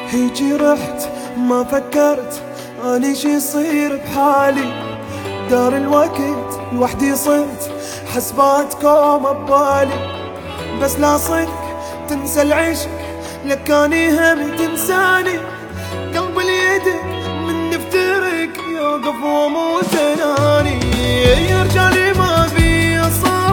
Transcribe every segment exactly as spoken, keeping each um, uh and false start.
هيجي رحت ما فكرت اني شي يصير بحالي. دار الوقت لوحدي صرت حسباتكم ببالي. بس لا صدق تنسى العشق لك كان يهم تنساني. قلب اليدك من نفترق يوقف واموت اناني. يا رجالي ما بي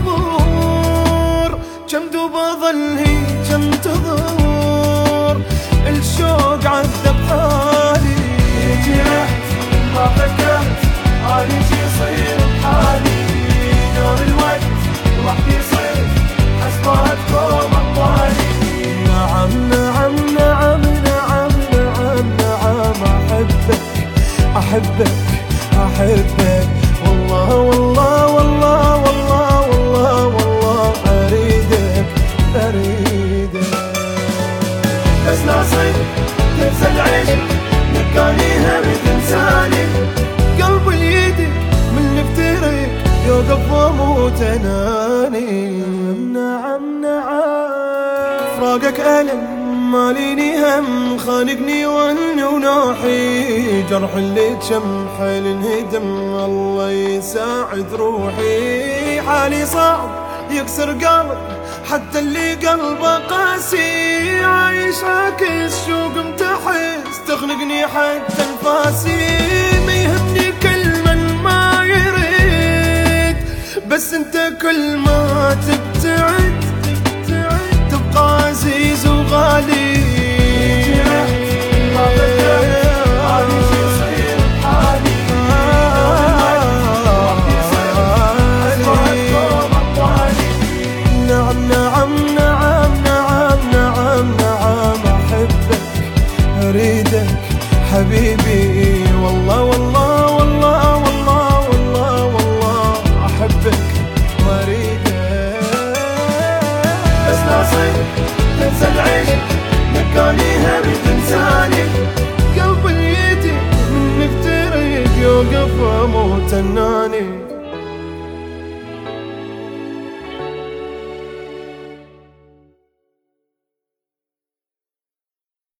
صبور كم دوب اظل هيج انتظر الشوق عذب حالي. يجي رحت ما فكرت اني شي يصير بحالي. دار الوقت لوحدي صرت حسباتكم ببالي. نعم نعم نعم نعم نعم نعم احبك احبك احبك والله والله والله والله والله والله اريدك اريدك. بس لا صدق تنسى العشق لك كان يهم تنساني. قلب اليدك من نفترق يوقف واموت اناني. نعم نعم فراقك ألم ماليني هم خانقني وهن وناحي. جرح اللي تشم حيل انهدم الله يساعد روحي. حالي صعب يكسر قلب حتى اللي قلبه قاسي. عايش عاكس شوق متحس تخنقني حتى انفاسي. ما يهمني كل من ما يريد بس انت كل ما تبتعد تبقى عزيز وغالي. يجي رحت ما فكرت اني شي يصير بحالي. نعم نعم نعم نعم نعم نعم احبك اريدك حبيبي والله والله والله والله والله والله احبك واريدك. بس لا صدق تنسى العشق لك كان يهم تنساني. قلب اليتيم من نفترق يوقف واموت اناني.